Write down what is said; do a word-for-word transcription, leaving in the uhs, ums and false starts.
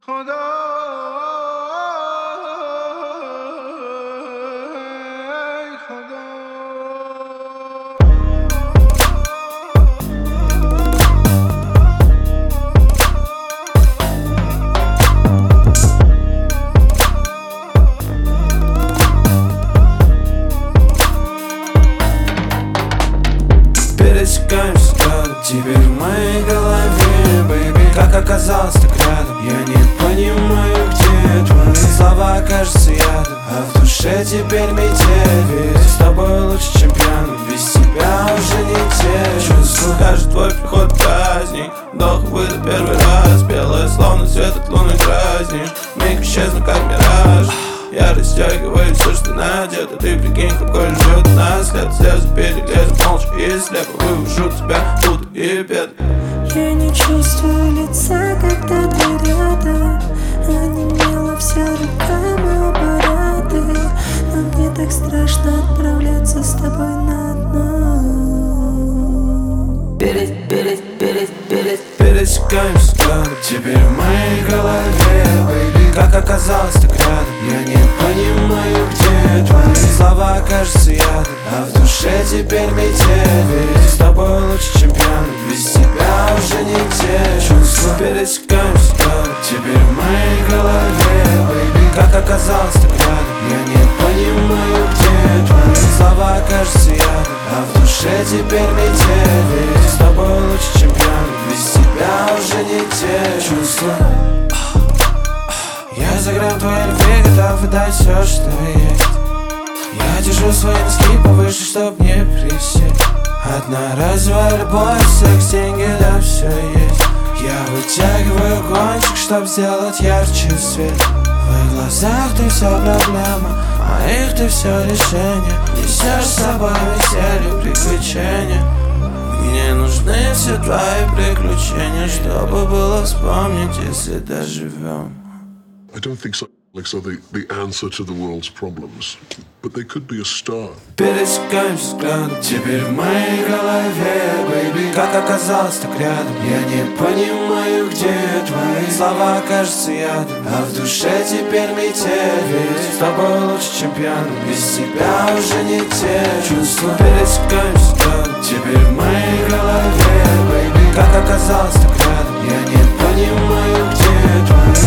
खुदा खुदा Пересекаем взгляды, теперь в моей голове, бэйби. Как оказалось так рядом, я не понимаю, где твои слова, кажется, ядом, а в душе теперь метель. Ведь с тобой лучше, чем пьяным, без тебя уже не те чувства. Каждый твой приход праздник, вдох, выдох первый раз. Белое, словно свет от луны дразнишь, миг исчезну, как мираж. Я растягиваю все, что надето. Ты прикинь, какой ждет нас след. Слезу перелезу, молча и слепо вывожу тебя, буду и бед. Я не чувствую лица, когда ты рядом. Онемела вся рука, мы оба рады. Но мне так страшно отправляться с тобой на дно. Перес, перес, перес, перес. Пересекаем взгляды, теперь в моей голове, бэйби. Как оказалось так рядом, я не понимаю, где твои слова, кажется, ядом, а в душе теперь метель. Ведь с тобой лучше, чем пьяным, без тебя уже не те чувства. Пересекаем взгляды, теперь в моей голове, бэйби. Как оказалось так рядом, я не понимаю, где твои слова, кажется, ядом, а в душе теперь метель. Ведь с тобой лучше, чем пьяным, без тебя уже не те чувства. Я за грамм твоей любви готов отдать все, что есть. Я держу свои носки повыше, чтоб не присесть. Одноразовая любовь, секс, деньги, да, все есть. Я вытягиваю кончик, чтоб сделать ярче свет. В твоих глазах ты все проблема, в моих ты все решение. Несешь с собой веселье, приключения. Мне нужны все твои приключения, чтобы было вспомнить, если доживем. I don't think so. Like so the, the answer to the world's problems, but they could be a start. Пересекаем взгляды, теперь в моей голове, бэйби. Как оказалось так рядом, я не понимаю, где твои слова, кажется, ядом, а в душе теперь метель. Ведь с тобой лучше, чем пьяным, без тебя уже не те чувства. Пересекаем взгляды, теперь в моей голове, бэйби. Как оказалось так рядом, я не понимаю, где твои